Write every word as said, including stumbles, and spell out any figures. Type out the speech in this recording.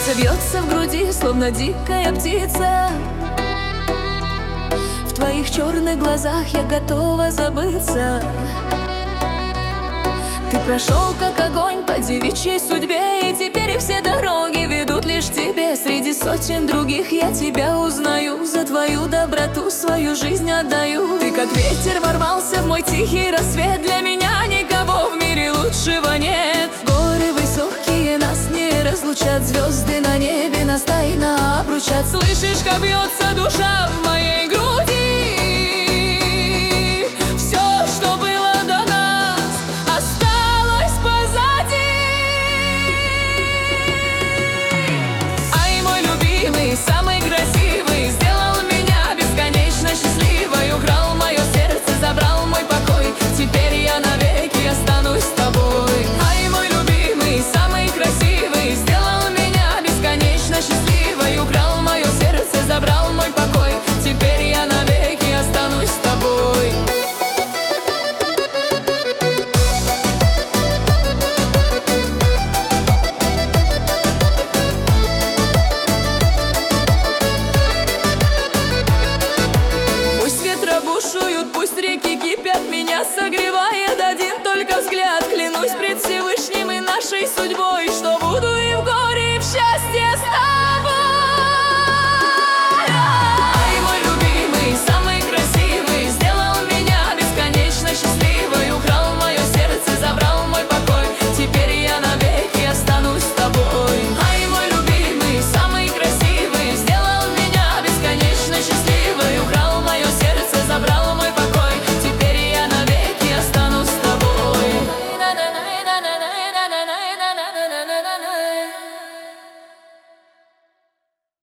Сердце бьется в груди, словно дикая птица. В твоих черных глазах я готова забыться. Ты прошел как огонь по девичьей судьбе, и теперь все дороги ведут лишь к тебе. Среди сотен других я тебя узнаю, за твою доброту свою жизнь отдаю. Ты как ветер ворвался в мой тихий рассвет, для меня никого в мире лучшего нет. Горы высокие нас не разлучат, звезды на небе нас тайно обручат. Слышишь, как бьется душа